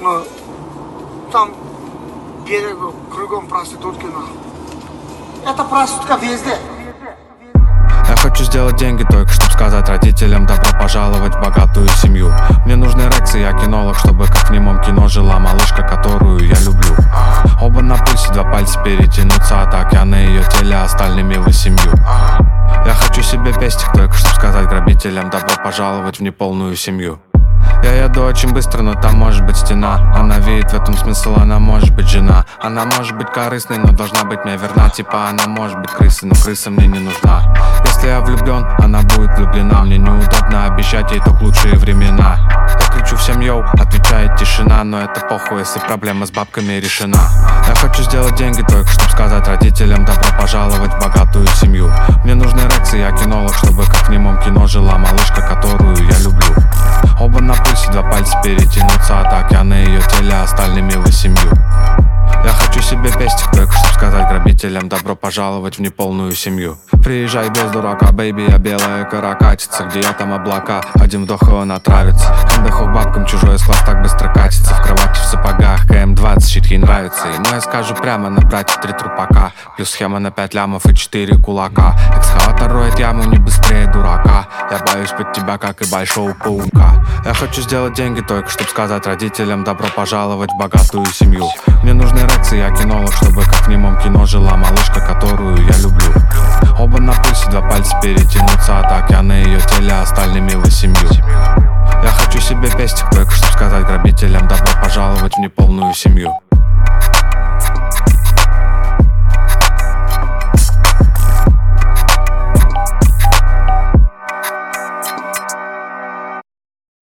но там берег кругом проститутки. Это проститутка везде. Я хочу сделать деньги только, чтобы сказать родителям добро пожаловать в богатую семью. Мне нужны рексы, я кинолог, чтобы как в немом кино жила малышка, которую я люблю. Оба на пульсе, два пальца перетянуться от океана ее теле остальными вы семью. Я хочу себе пестик только, чтобы сказать грабителям добро пожаловать в неполную семью. Я еду очень быстро, но там может быть стена. Она видит в этом смысл, она может быть жена. Она может быть корыстной, но должна быть мне верна. Типа она может быть крысой, но крыса мне не нужна. Если я влюблен, она будет влюблена. Мне неудобно обещать ей только лучшие времена. Я кричу всем йоу, отвечает тишина. Но это похуй, если проблема с бабками решена. Я хочу сделать деньги только, чтобы сказать родителям добро пожаловать в богатую семью. Мне нужны рексы, я кинолог, чтобы как в немом кино жила малышка, которую я люблю. Оба на пульсе, два пальца перетянуться от океана ее теле остальными вы семью. Я хочу себе пестик только, чтобы сказать грабителям добро пожаловать в неполную семью. Приезжай без дурака, бэйби, я белая каракатица. Где я там облака, один вдох и он отравится. Хендеху к бабкам, чужой из так быстро катится. В кровати в сапогах, КМ-20, щит ей нравится. Но я скажу прямо, набрать 3 трупака. Плюс схема на 5 лямов и 4 кулака. Экскаватор роет яму не быстрее дурака. Я боюсь под тебя, как и большого паука. Я хочу сделать деньги только, чтобы сказать родителям добро пожаловать в богатую семью. Мне нужны рексы, я кинолог, чтобы как в немом кино жила малышка, которую я люблю. Оба на пульсе, два пальца перетянуться от океана ее теле остальными вы семью. Я хочу себе пестик только, чтобы сказать грабителям добро пожаловать в неполную семью.